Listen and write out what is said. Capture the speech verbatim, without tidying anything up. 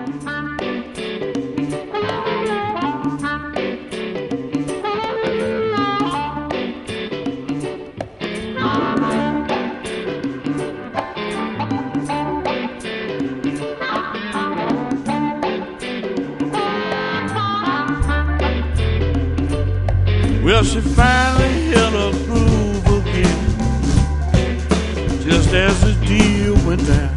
Well, she finally hit a groove again, just as the deal went down.